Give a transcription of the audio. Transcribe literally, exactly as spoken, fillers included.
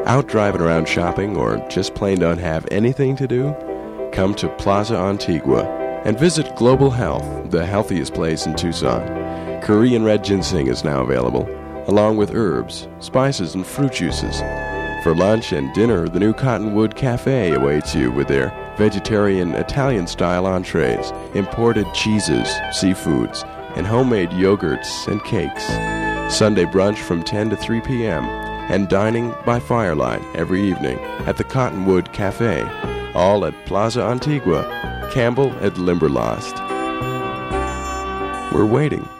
Out driving around shopping or just plain don't have anything to do? Come to Plaza Antigua and visit Global Health, the healthiest place in Tucson. Korean red ginseng is now available, along with herbs, spices, and fruit juices. For lunch and dinner, the new Cottonwood Cafe awaits you with their vegetarian Italian-style entrees, imported cheeses, seafoods, and homemade yogurts and cakes. Sunday brunch from ten to three p.m. and dining by firelight every evening at the Cottonwood Cafe, all at Plaza Antigua, Campbell at Limberlost. We're waiting.